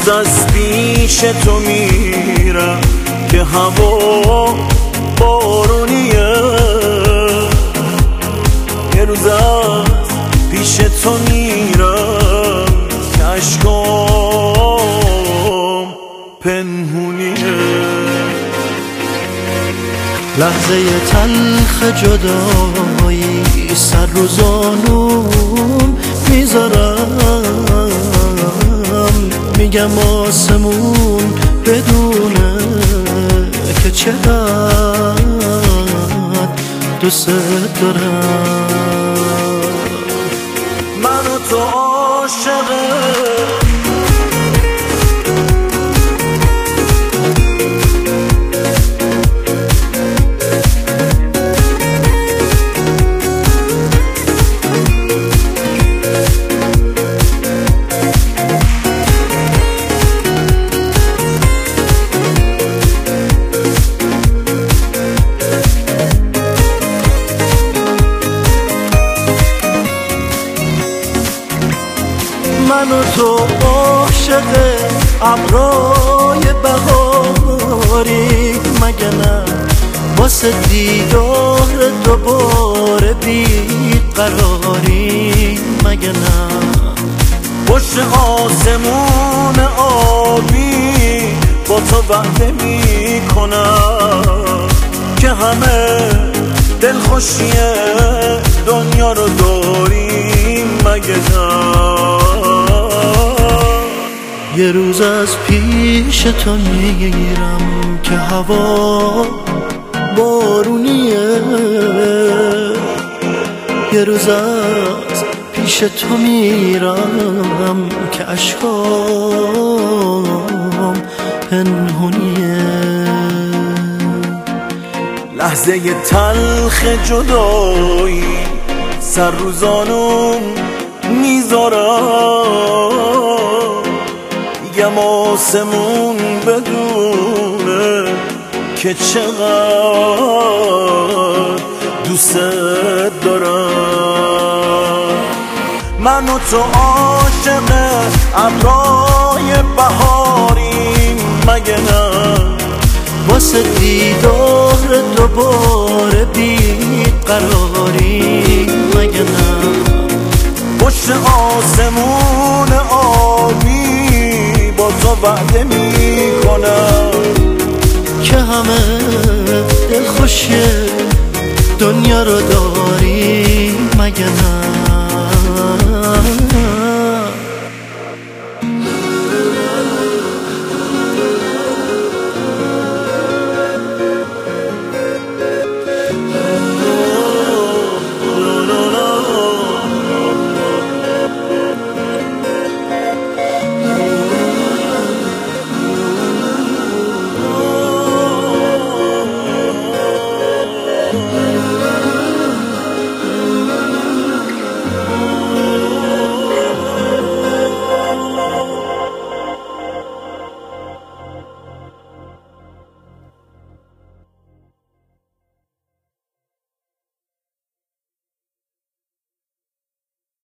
روز از پیش تو میرم که هوا بارونیه، یه روز از پیش تو میرم که اشکام پنهونیه. لحظه تلخ جدایی سر رو زانوم میذارم، میگم آسمون بدونه که چقدر دوست دارم. من و تو عاشقه من و تو عاشق ابرای بهاری، مگه نه واسه دیدار دوباره بیقراری، مگه نه پشت آسمون آبی با تو وعده میکنم که همه دلخوشی دنیا رو داریم، مگه نه یه روز از پیش تو میگیرم که هوا بارونیه، یه روز از پیش تو میرم که اشکام پنهونیه. لحظه تلخ جدایی سر رو زانوم میذارم، میگم آسمون بدونه که چقدر دوست دارم. من و تو عاشق ابرای بهاریم، مگه نه واسه دیدار دوباره بیقراری، مگه نه پشت آسمون آبی با تو وعده میکنم که همه دلخوشی دنیا رو داری، مگه نه